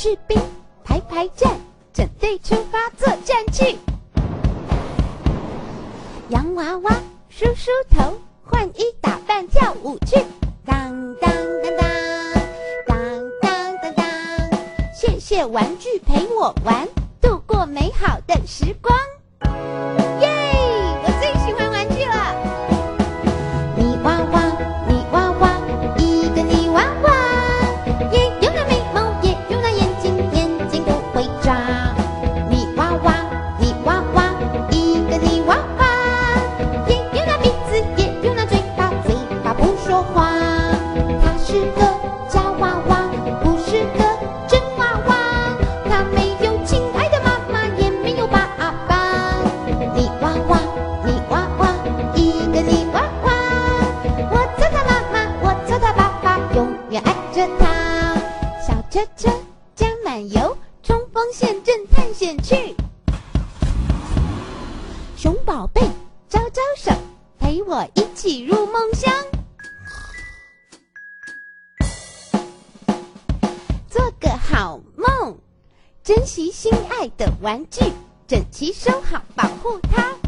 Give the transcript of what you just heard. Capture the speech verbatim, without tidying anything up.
士兵排排站，整队出发作战去。洋娃娃梳梳头，换衣打扮跳舞去。当当当当，当当当当，谢谢玩具陪我玩，度过美好的时光。耶！我最喜欢玩具了。泥娃娃，泥娃娃，一个泥娃娃，也有那眉毛，也有那眼睛，眼睛不会眨。泥娃娃，泥娃娃，一个泥娃娃，也有那鼻子，也有那嘴巴，嘴巴不说话。它是个假娃娃，不是个真娃娃。它没有亲爱的妈妈，也没有爸爸。泥娃娃，泥娃娃，一个泥娃娃，我做他妈妈，我做他爸爸，永远爱着他。小车车加满油，冲锋陷阵探险去。熊宝贝招招手，陪我一起入梦乡。做个好梦，珍惜心爱的玩具，整齐收好，保护它。